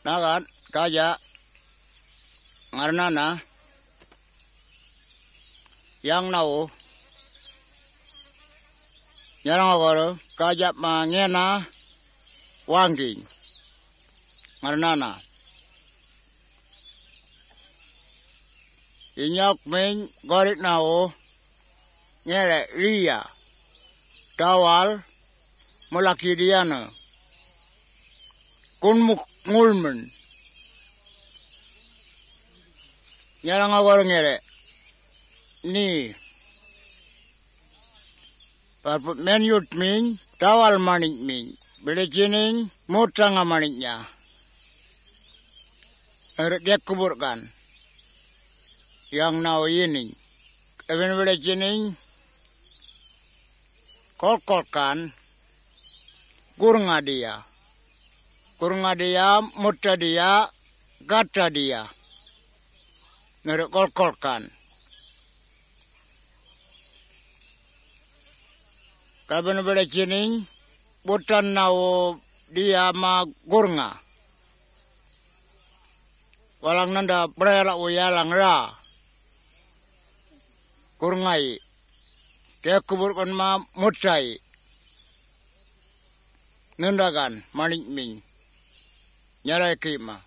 nagat kaja ngarnana yang nau nyarang agoro kaja mangena wangking ngarnana inyak men gorit nau ngere ria tawal mulaki diana kunmuk ngulmen nyarang agoro ngere ni parput men yut min tawal manik min beli jining mutanga maniknya dia kuburkan yang nau ini even beli jining kolkolkan kurunga dia mutta dia gata dia ngerek kolkolkan kaben beli jining butan nau dia ma gurnga walang nanda brela uyalang ra gurngai dia kuburkan ma mutai nendagan manik ming nyarai kima